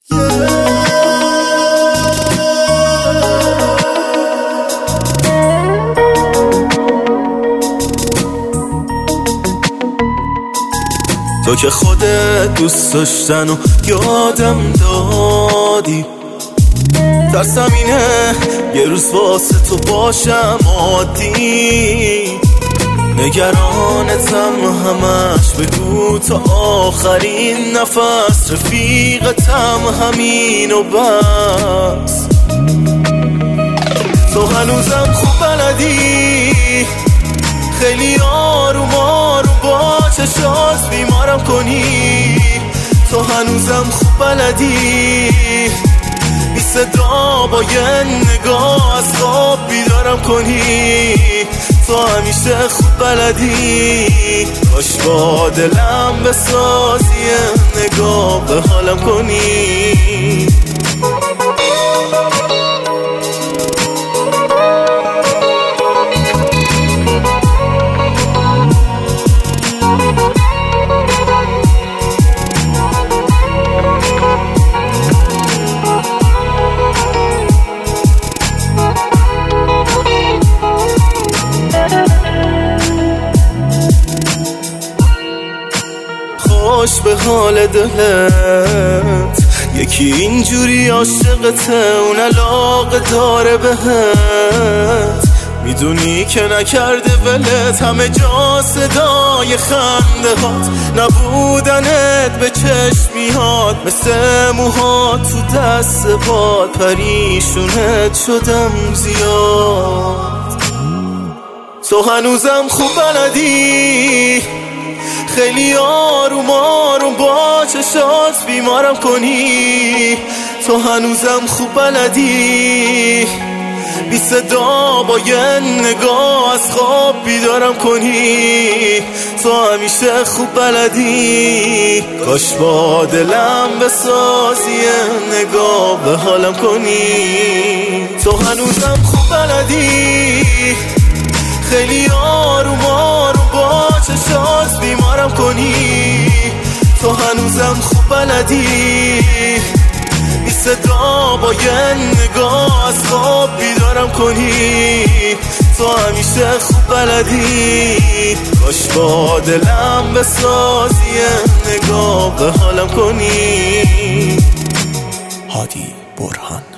تو که خودت دوست داشتن و یادم دادی، ترسم اینه یه روز واسه تو باشم عادی. نگرانتم همش، بگو تا آخرین نفس رفیقتم همین و بس. تو هنوزم خوب بلدی خیلی آروم آروم با چشات بیمارم کنی. تو هنوزم خوب بلدی بی صدا با یه نگاه از خواب بیدارم کنی. تو همیشه خوب بلدی کاش با دلم بسازی نگاه به حالم کنی. خوش به حال دلت، یکی اینجوری عاشقته اون علاقه داره بهت. میدونی که نکرده ولت، همه جا صدای خنده هات، نبودنت به چشم میاد مثل موهات تو دست باد. پریشونت شدم زیاد. تو هنوزم خوب بلدی خیلی آروم آروم با چشات بیمارم کنی. تو هنوزم خوب بلدی بی صدا با یه نگاه از خواب بیدارم کنی. تو همیشه خوب بلدی کاش با دلم بسازی نگاه به حالم کنی. تو هنوزم خوب بلدی خیلی آروم آروم با چشات بیمارم کنی. تو هنوزم خوب بلدی بی صدا با یه نگاه از خواب بیدارم کنی. تو همیشه خوب بلدی کاش با دلم بسازی نگاه به حالم کنی. هادی برهان.